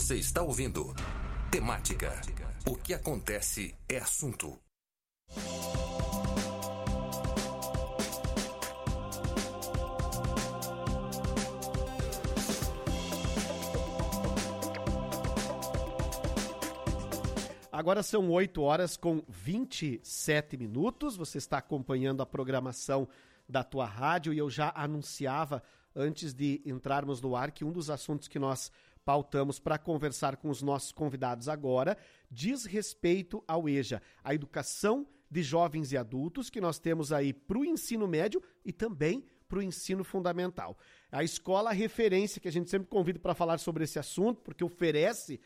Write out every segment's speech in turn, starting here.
Você está ouvindo Temática. O que acontece é assunto. Agora são 8h27. Você está acompanhando a programação da tua rádio e eu já anunciava, antes de entrarmos no ar, que um dos assuntos que nós pautamos para conversar com os nossos convidados agora diz respeito ao EJA, a educação de jovens e adultos que nós temos aí para o ensino médio e também para o ensino fundamental. A escola referência que a gente sempre convida para falar sobre esse assunto, porque oferece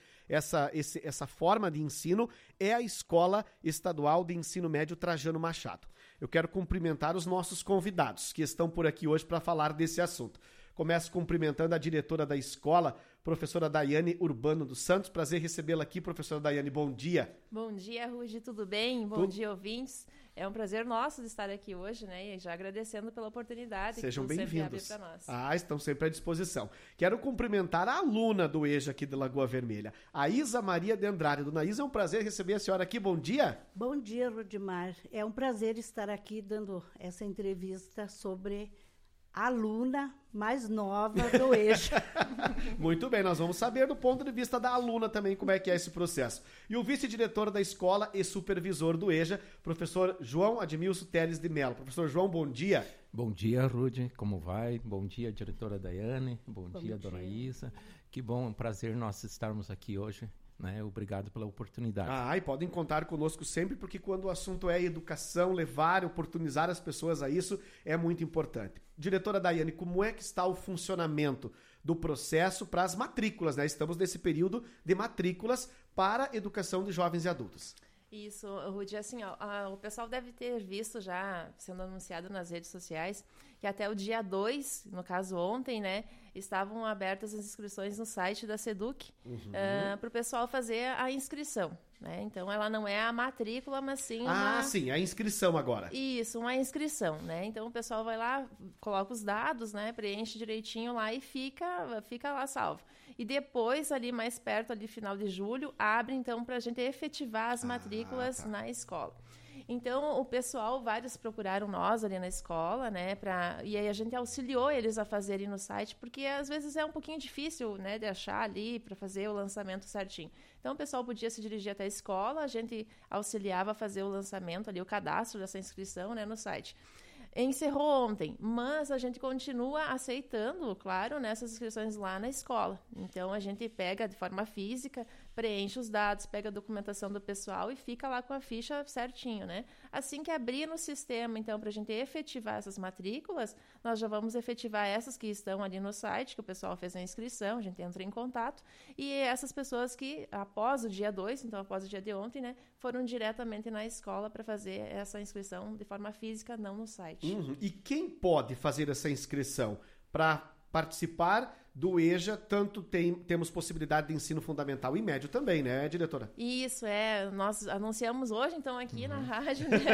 essa forma de ensino, é a Escola Estadual de Ensino Médio Trajano Machado. Eu quero cumprimentar os nossos convidados que estão por aqui hoje para falar desse assunto. Começo cumprimentando a diretora da escola, professora Daiane Urbano dos Santos. Prazer recebê-la aqui, professora Daiane. Bom dia. Bom dia, Rudy. Tudo bem? Bom dia, ouvintes. É um prazer nosso de estar aqui hoje, né? E já agradecendo pela oportunidade. Sejam que bem-vindos. Para nós. Estão sempre à disposição. Quero cumprimentar a aluna do EJA aqui de Lagoa Vermelha, a Isa Maria de Andrade. Dona Isa, é um prazer receber a senhora aqui. Bom dia. Bom dia, Rudimar. É um prazer estar aqui dando essa entrevista sobre a aluna mais nova do EJA. Muito bem, nós vamos saber do ponto de vista da aluna também como é que é esse processo. E o vice-diretor da escola e supervisor do EJA, professor João Admilson Teles de Mello. Professor João, bom dia. Bom dia, Rudy, como vai? Bom dia, diretora Daiane. Bom dia, dona Isa. Que bom, é um prazer nós estarmos aqui hoje. Né? Obrigado pela oportunidade. E podem contar conosco sempre, porque quando o assunto é educação, levar, oportunizar as pessoas a isso é muito importante. Diretora Daiane, como é que está o funcionamento do processo para as matrículas, né? Estamos nesse período de matrículas para educação de jovens e adultos. Isso, Rudy, assim, o pessoal deve ter visto já sendo anunciado nas redes sociais que até o dia 2, no caso ontem, né, estavam abertas as inscrições no site da SEDUC para o pessoal fazer a inscrição. Né? Então, ela não é a matrícula, mas sim sim, a inscrição agora. Isso, uma inscrição, né? Então, o pessoal vai lá, coloca os dados, né? Preenche direitinho lá e fica lá salvo. E depois, ali mais perto, ali final de julho, abre, então, para a gente efetivar as matrículas na escola. Então, o pessoal, vários procuraram nós ali na escola, né, e aí a gente auxiliou eles a fazerem no site, porque às vezes é um pouquinho difícil, né, de achar ali para fazer o lançamento certinho. Então, o pessoal podia se dirigir até a escola, a gente auxiliava a fazer o lançamento ali, o cadastro dessa inscrição, né, no site. Encerrou ontem, mas a gente continua aceitando, claro, nessas inscrições lá na escola. Então, a gente pega de forma física, preenche os dados, pega a documentação do pessoal e fica lá com a ficha certinho, né? Assim que abrir no sistema, então, para a gente efetivar essas matrículas, nós já vamos efetivar essas que estão ali no site, que o pessoal fez a inscrição, a gente entra em contato, e essas pessoas que, após o dia 2, então após o dia de ontem, né, foram diretamente na escola para fazer essa inscrição de forma física, não no site. E quem pode fazer essa inscrição para participar do EJA? Tanto temos possibilidade de ensino fundamental e médio também, né, diretora? Isso, nós anunciamos hoje, então, aqui na rádio, né,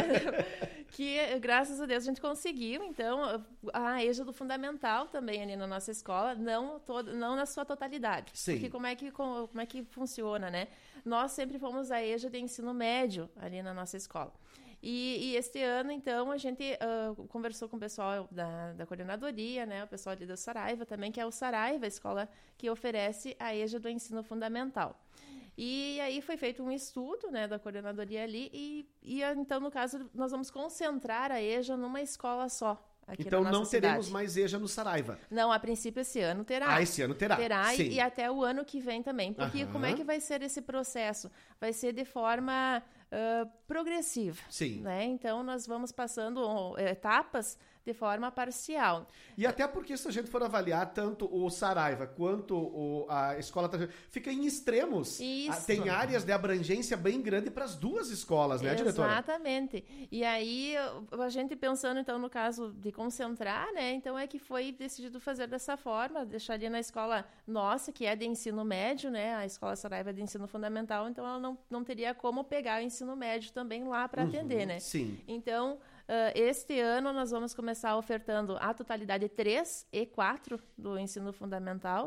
que, graças a Deus, a gente conseguiu, então, a EJA do fundamental também ali na nossa escola, não na sua totalidade. Sim. Porque como é que funciona, né? Nós sempre fomos a EJA de ensino médio ali na nossa escola. E este ano, então, a gente conversou com o pessoal da coordenadoria, né, o pessoal ali do Saraiva também, que é o Saraiva, a escola que oferece a EJA do ensino fundamental. E aí foi feito um estudo, né, da coordenadoria ali, e então, no caso, nós vamos concentrar a EJA numa escola só. Então não teremos mais EJA no Saraiva. Não, a princípio esse ano terá. Esse ano terá. Terá e até o ano que vem também. Porque como é que vai ser esse processo? Vai ser de forma progressiva. Sim. Né? Então nós vamos passando etapas de forma parcial. E até porque se a gente for avaliar tanto o Saraiva quanto a escola fica em extremos. Isso. Tem áreas de abrangência bem grande para as duas escolas, né, diretora? Exatamente. E aí a gente pensando então no caso de concentrar, né, então é que foi decidido fazer dessa forma, deixar ali na escola nossa, que é de ensino médio, né, a escola Saraiva é de ensino fundamental, então ela não teria como pegar o ensino médio também lá para atender, né? Sim. Então, este ano nós vamos começar ofertando a totalidade 3 e 4 do ensino fundamental,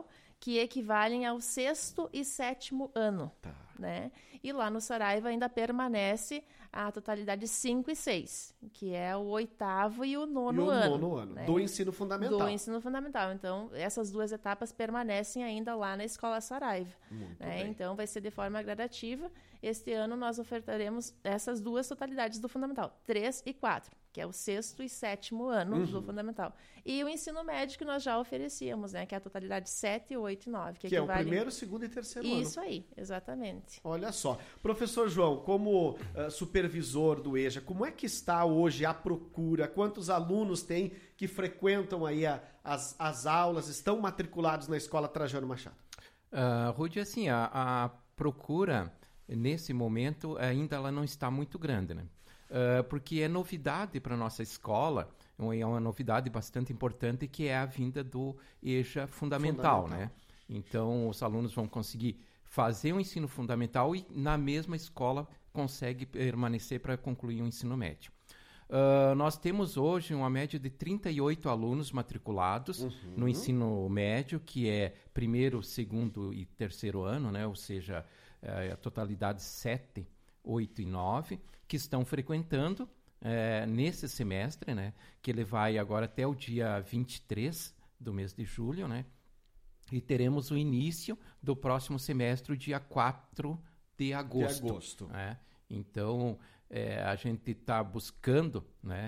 que equivalem ao 6º e 7º ano. Tá. Né? E lá no Saraiva ainda permanece a totalidade 5 e 6, que é o 8º e o 9º ano. Nono ano, né? do ensino fundamental. Do ensino fundamental. Então, essas 2 etapas permanecem ainda lá na Escola Saraiva. Muito né? bem. Então, vai ser de forma gradativa. Este ano, nós ofertaremos essas 2 totalidades do fundamental, 3 e 4, que é o 6º e 7º ano do fundamental. E o ensino médio que nós já oferecíamos, né? Que é a totalidade 7, 8 e 9. Que é o primeiro, segundo e terceiro ano. Isso aí, exatamente. Olha só. Professor João, como supervisor do EJA, como é que está hoje a procura? Quantos alunos tem que frequentam aí as aulas, estão matriculados na Escola Trajano Machado? Rudy, assim, a procura, nesse momento, ainda ela não está muito grande, né? Porque é novidade para a nossa escola, é uma novidade bastante importante, que é a vinda do EJA fundamental, né? Então, os alunos vão conseguir fazer o ensino fundamental e, na mesma escola, consegue permanecer para concluir o ensino médio. Nós temos hoje uma média de 38 alunos matriculados no ensino médio, que é primeiro, segundo e terceiro ano, né? Ou seja, a totalidade 7, 8 e 9, que estão frequentando nesse semestre, né? Que ele vai agora até o dia 23 do mês de julho, né? E teremos o início do próximo semestre, dia 4 de agosto. Né? Então, a gente está buscando, né,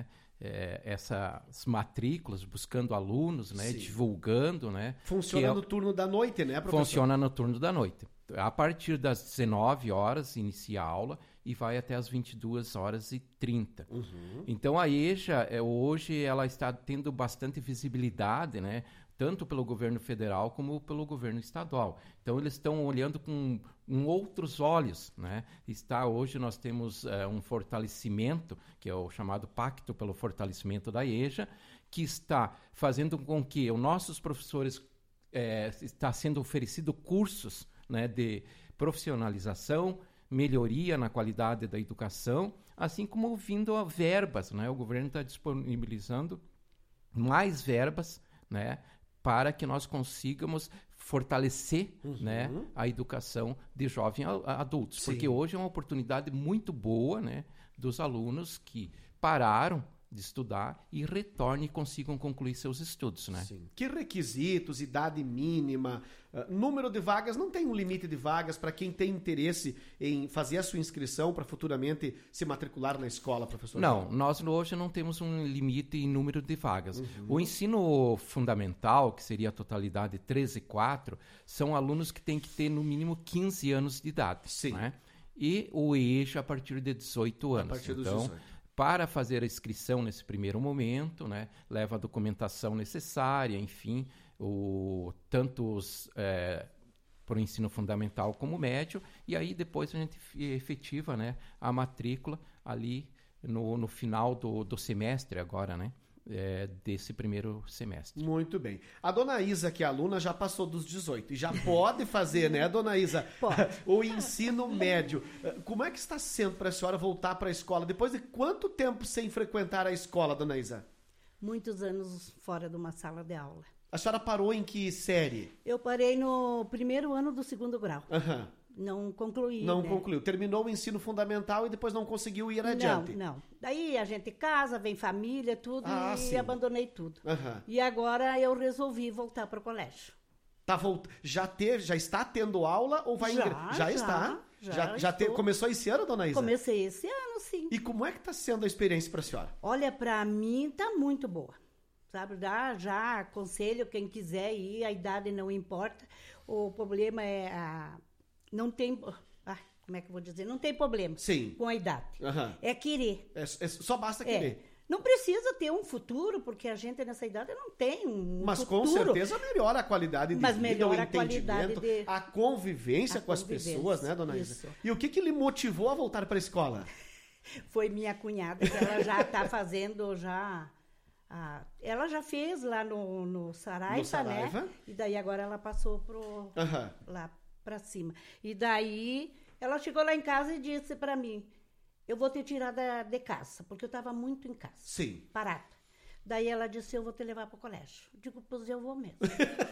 essas matrículas, buscando alunos, né, divulgando. Né, funciona no turno da noite, né, professor? Funciona no turno da noite. A partir das 19 horas inicia a aula e vai até as 22h30. Então, a EJA, hoje, ela está tendo bastante visibilidade, né, tanto pelo governo federal como pelo governo estadual. Então, eles estão olhando com outros olhos, né? Hoje nós temos um fortalecimento, que é o chamado Pacto pelo Fortalecimento da EJA, que está fazendo com que os nossos professores está sendo oferecido cursos, né, de profissionalização, melhoria na qualidade da educação, assim como vindo a verbas, né? O governo está disponibilizando mais verbas, né, para que nós consigamos fortalecer, né, a educação de jovens adultos. Sim. Porque hoje é uma oportunidade muito boa, né, dos alunos que pararam de estudar e retornem e consigam concluir seus estudos, né? Sim. Que requisitos, idade mínima, número de vagas, não tem um limite de vagas para quem tem interesse em fazer a sua inscrição para futuramente se matricular na escola, professor? Não, nós hoje não temos um limite em número de vagas. O ensino fundamental, que seria a totalidade 13 e 4, são alunos que têm que ter no mínimo 15 anos de idade. Sim. Né? E o EJA a partir de 18 anos. A partir dos então, 18. Para fazer a inscrição nesse primeiro momento, né, leva a documentação necessária, enfim, tanto para o ensino fundamental como médio, e aí depois a gente efetiva, né, a matrícula ali no final do semestre agora, né? Desse primeiro semestre. Muito bem. A dona Isa, que é aluna, já passou dos 18 e já pode fazer, né, dona Isa? Pode. O ensino médio. Como é que está sendo para a senhora voltar para a escola? Depois de quanto tempo sem frequentar a escola, dona Isa? Muitos anos fora de uma sala de aula. A senhora parou em que série? Eu parei no primeiro ano do 2º grau. Não concluí. Não né? concluiu. Terminou o ensino fundamental e depois não conseguiu ir adiante. Não. Daí a gente casa, vem família, tudo, e sim. abandonei tudo. E agora eu resolvi voltar para o colégio. Já está tendo aula ou vai Já está? Começou esse ano, dona Isa? Comecei esse ano, sim. E como é que está sendo a experiência para a senhora? Olha, para mim está muito boa. Sabe, já aconselho quem quiser ir, a idade não importa. O problema é não tem... como é que eu vou dizer? Não tem problema com a idade. É querer. Só basta querer. Não precisa ter um futuro, porque a gente nessa idade não tem um Mas futuro. Com certeza melhora a qualidade de vida, melhora o entendimento, a convivência com as pessoas, né, dona Isa? E o que lhe motivou a voltar para a escola? Foi minha cunhada, que ela já está fazendo ela já fez lá no Saraiva, né? E daí agora ela passou lá para cima. E daí ela chegou lá em casa e disse para mim: eu vou te tirar de casa, porque eu estava muito em casa. Sim. Parada. Daí ela disse: eu vou te levar para o colégio. Eu digo: pois eu vou mesmo.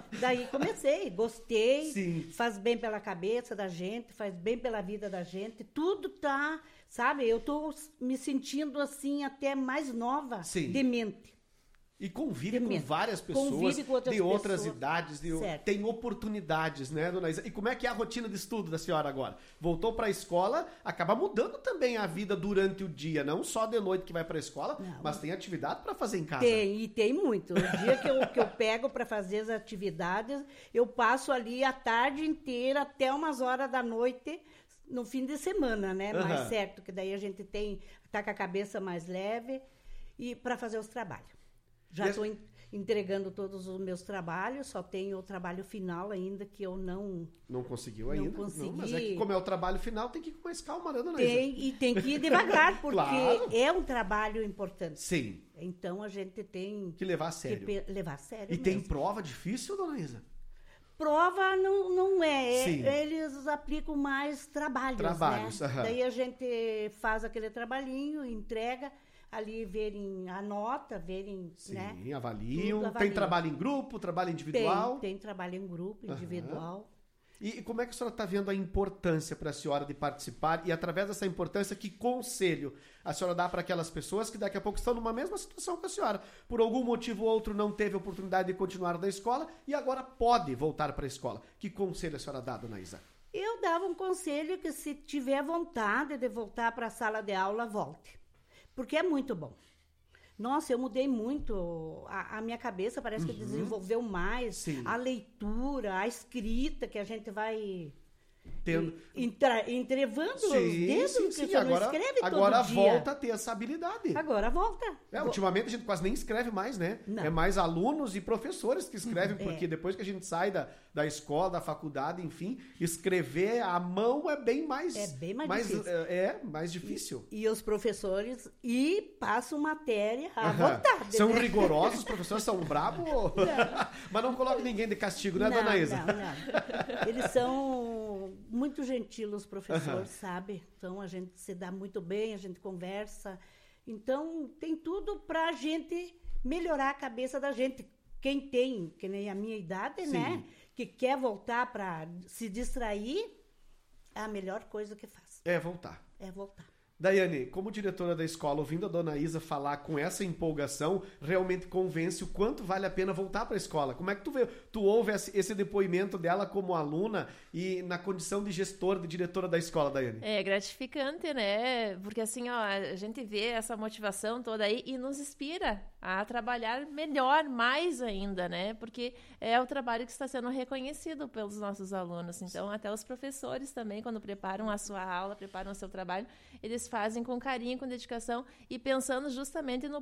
Daí comecei, gostei, Sim. faz bem pela cabeça da gente, faz bem pela vida da gente, tudo tá, sabe? Eu tô me sentindo assim até mais nova de mente. E convive com várias pessoas com de outras idades, tem oportunidades, né, dona Isa? E como é que é a rotina de estudo da senhora agora? Voltou para a escola, acaba mudando também a vida durante o dia, não só de noite que vai para a escola, mas tem atividade para fazer em casa. Tem muito. O dia que eu pego para fazer as atividades, eu passo ali a tarde inteira até umas horas da noite, no fim de semana, né? Mais certo, que daí a gente tá com a cabeça mais leve e para fazer os trabalhos. Já estou entregando todos os meus trabalhos, só tenho o trabalho final ainda que eu não... Não conseguiu ainda? Não consegui. Não, mas é que como é o trabalho final, tem que ir com mais calma, né, dona Isa? E tem que ir devagar, porque claro. é um trabalho importante. Sim. Então, a gente tem... Que levar a sério. Levar a sério E mesmo. tem prova difícil, dona Isa? Prova não é. Sim. Eles aplicam mais trabalhos, né? Daí a gente faz aquele trabalhinho, entrega... Ali verem a nota, verem, sim, né? Avaliam. Tem trabalho em grupo, trabalho individual? Tem trabalho em grupo, individual. E como é que a senhora está vendo a importância para a senhora de participar? E através dessa importância, que conselho a senhora dá para aquelas pessoas que daqui a pouco estão numa mesma situação que a senhora? Por algum motivo ou outro não teve oportunidade de continuar na escola e agora pode voltar para a escola. Que conselho a senhora dá, dona Isa? Eu dava um conselho que se tiver vontade de voltar para a sala de aula, volte. Porque é muito bom. Nossa, eu mudei muito. A minha cabeça parece que desenvolveu mais. Sim. A leitura, a escrita, que a gente vai entrevando os dedos, que você agora, não escreve agora todo dia. volta a ter essa habilidade. Agora volta. Ultimamente a gente quase nem escreve mais, né? Não. É mais alunos e professores que escrevem, porque depois que a gente sai da escola, da faculdade, enfim, escrever à mão é bem mais... É bem mais difícil. Mais difícil. E os professores passam matéria à vontade. São né? rigorosos, os professores são bravos? Mas não coloca ninguém de castigo, né, dona Isa? Não. Eles são muito gentis, os professores, sabe? Então, a gente se dá muito bem, a gente conversa. Então, tem tudo para a gente melhorar a cabeça da gente. Quem tem, que nem a minha idade, né? Que quer voltar para se distrair, é a melhor coisa que faz. É voltar. Daiane, como diretora da escola, ouvindo a dona Isa falar com essa empolgação, realmente convence o quanto vale a pena voltar para a escola. Como é que tu ouve esse depoimento dela como aluna e na condição de gestora, de diretora da escola, Daiane? É gratificante, né? Porque assim, a gente vê essa motivação toda aí e nos inspira a trabalhar melhor, mais ainda, né? Porque é o trabalho que está sendo reconhecido pelos nossos alunos. Então, até os professores também, quando preparam a sua aula, preparam o seu trabalho, eles fazem com carinho, com dedicação e pensando justamente no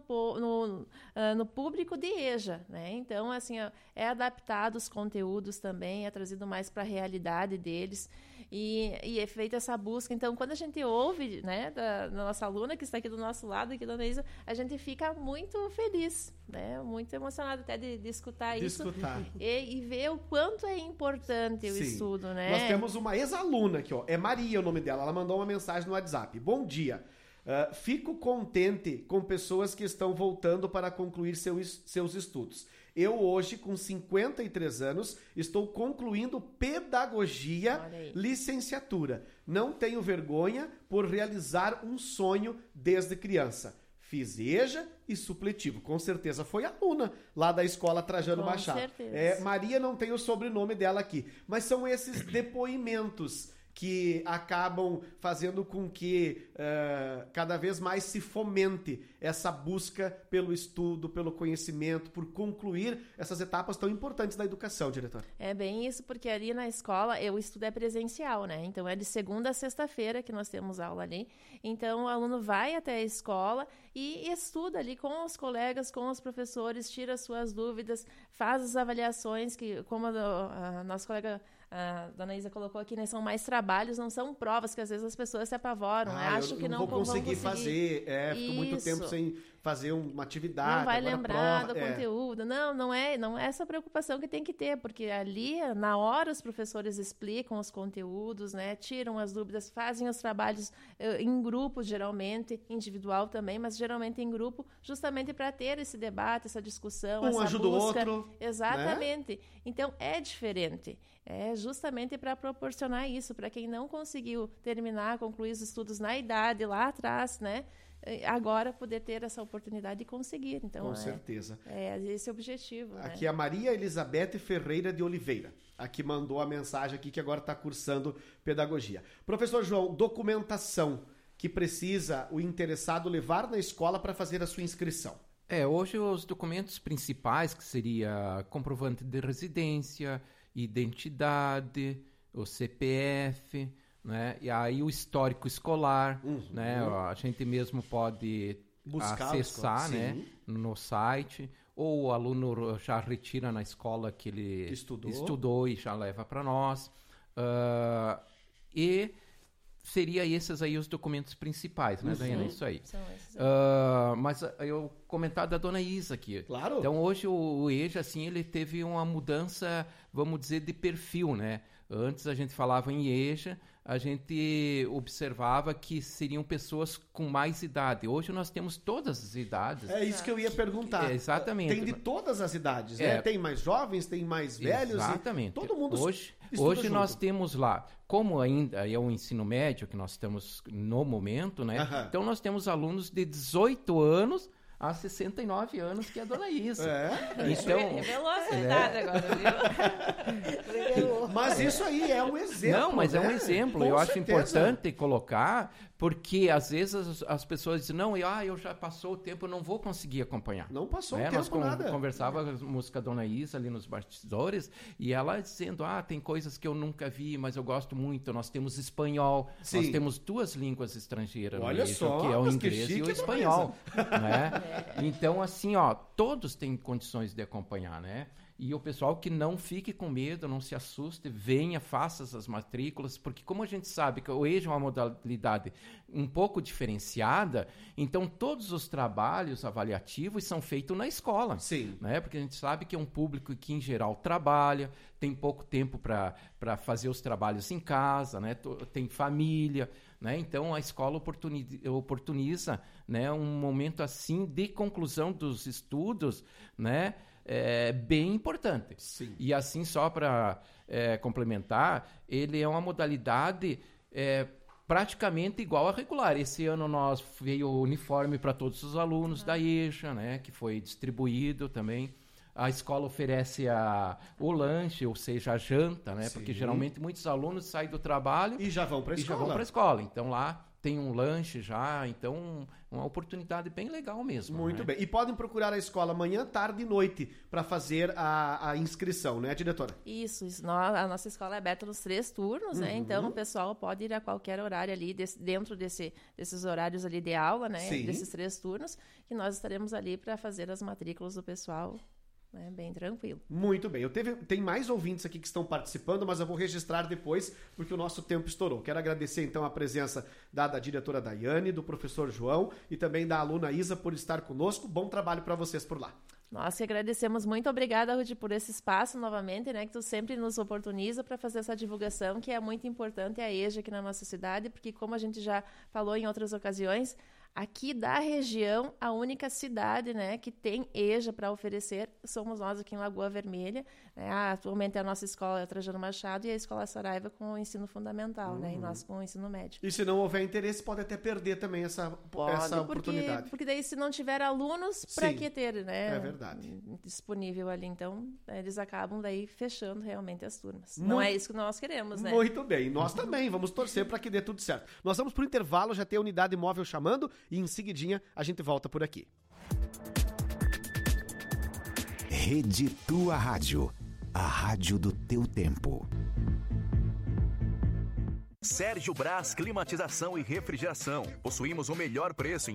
público de EJA, né? Então, assim, é adaptado os conteúdos também, é trazido mais para a realidade deles e é feita essa busca. Então, quando a gente ouve, né, da nossa aluna que está aqui do nosso lado, aqui, dona Isa, a gente fica muito feliz, né? Muito emocionado até de escutar isso. E ver o quanto é importante o estudo, né? Nós temos uma ex-aluna aqui, ó. É Maria o nome dela. Ela mandou uma mensagem no WhatsApp. Bom dia. Fico contente com pessoas que estão voltando para concluir seus estudos. Eu hoje, com 53 anos, estou concluindo pedagogia, licenciatura. Não tenho vergonha por realizar um sonho desde criança. Fiz EJA e supletivo. Com certeza foi aluna lá da escola Trajano Machado. Com certeza. Maria não tem o sobrenome dela aqui. Mas são esses depoimentos que acabam fazendo com que cada vez mais se fomente essa busca pelo estudo, pelo conhecimento, por concluir essas etapas tão importantes da educação, diretora. É bem isso, porque ali na escola o estudo é presencial, né? Então é de segunda a sexta-feira que nós temos aula ali. Então o aluno vai até a escola e estuda ali com os colegas, com os professores, tira suas dúvidas, faz as avaliações que, como a nossa colega a dona Isa colocou aqui, né, são mais trabalhos, não são provas, que às vezes as pessoas se apavoram, acham que não vão conseguir fazer, fico muito tempo fazer uma atividade. Não vai lembrar prova, do conteúdo. Não é essa preocupação que tem que ter, porque ali, na hora, os professores explicam os conteúdos, né? Tiram as dúvidas, fazem os trabalhos em grupo, geralmente, individual também, mas geralmente em grupo, justamente para ter esse debate, essa discussão, essa ajuda busca. o outro. Exatamente. Né? Então, é diferente. É justamente para proporcionar isso, para quem não conseguiu concluir os estudos na idade, lá atrás, né? Agora poder ter essa oportunidade de conseguir. Então, com certeza. Esse é o objetivo. Aqui né? A Maria Elizabeth Ferreira de Oliveira. Aqui mandou a mensagem aqui que agora está cursando pedagogia. Professor João, documentação que precisa o interessado levar na escola para fazer a sua inscrição. Hoje os documentos principais, que seria comprovante de residência, identidade, o CPF, né? E aí o histórico escolar, né? A gente mesmo pode buscar, acessar, né? No site, ou o aluno já retira na escola que ele estudou e já leva para nós. E seria esses aí os documentos principais, né, Daiane? Isso aí. São esses. Mas eu comentar da dona Isa aqui. Claro. Então, hoje o EJA, assim, ele teve uma mudança, vamos dizer, de perfil, né? Antes a gente falava em EJA, a gente observava que seriam pessoas com mais idade. Hoje nós temos todas as idades. É isso que eu ia perguntar. Exatamente. Tem de todas as idades, né? Tem mais jovens, tem mais velhos. Exatamente. Todo mundo Hoje nós temos lá, como ainda é o ensino médio que nós estamos no momento, né? Então nós temos alunos de 18 anos há 69 anos, que é a dona Isa. Então, revelou essa idade agora, viu? Mas isso aí é um exemplo. Não, mas né? é um exemplo. Eu acho importante colocar, porque às vezes as pessoas dizem, não, eu já passou o tempo, eu não vou conseguir acompanhar. Não passou o tempo, nós nada. Conversávamos com a dona Isa ali nos bastidores, e ela dizendo, tem coisas que eu nunca vi, mas eu gosto muito. Nós temos espanhol, nós temos 2 línguas estrangeiras. Olha só, que é o inglês e o espanhol. Né? Então, assim, todos têm condições de acompanhar, né? E o pessoal que não fique com medo, não se assuste, venha, faça as matrículas, porque como a gente sabe que o EJA é uma modalidade um pouco diferenciada, então todos os trabalhos avaliativos são feitos na escola. Sim. Né? Porque a gente sabe que é um público que, em geral, trabalha, tem pouco tempo para fazer os trabalhos em casa, né? Tem família, né? Então a escola oportuniza, né, um momento assim de conclusão dos estudos, né? Bem importante. Sim. E assim, só para complementar, ele é uma modalidade praticamente igual à regular. Esse ano nós veio o uniforme para todos os alunos da EJA, né, que foi distribuído também. A escola oferece o lanche, ou seja, a janta, né? Porque geralmente muitos alunos saem do trabalho e já vão para a escola. Então lá tem um lanche já, então uma oportunidade bem legal mesmo. Muito né? bem. E podem procurar a escola manhã, tarde e noite para fazer a inscrição, né, diretora? Isso. A nossa escola é aberta nos 3 turnos, né? Então o pessoal pode ir a qualquer horário ali, dentro desses horários ali de aula, né? Sim. Desses 3 turnos, que nós estaremos ali para fazer as matrículas do pessoal. Bem tranquilo. Muito bem. Tem mais ouvintes aqui que estão participando, mas eu vou registrar depois, porque o nosso tempo estourou. Quero agradecer, então, a presença da diretora Daiane, do professor João e também da aluna Isa por estar conosco. Bom trabalho para vocês por lá. Nós que agradecemos. Muito obrigada, Rudy, por esse espaço novamente, né, que tu sempre nos oportuniza para fazer essa divulgação, que é muito importante, a EJA aqui na nossa cidade, porque, como a gente já falou em outras ocasiões, aqui da região, a única cidade, né, que tem EJA para oferecer somos nós aqui em Lagoa Vermelha. Né? Atualmente a nossa escola é a Trajano Machado e a Escola Saraiva com o ensino fundamental, né, e nós com o ensino médio. E se não houver interesse, pode até perder também essa oportunidade. Porque daí, se não tiver alunos, para que ter, né? É verdade. Disponível ali. Então, eles acabam daí fechando realmente as turmas. Não é isso que nós queremos, né? Muito bem. Nós também vamos torcer para que dê tudo certo. Nós vamos pro intervalo, já tem a unidade móvel chamando e em seguidinha a gente volta por aqui. Rede Tua Rádio, a rádio do teu tempo. Sérgio Brás Climatização e Refrigeração. Possuímos o melhor preço em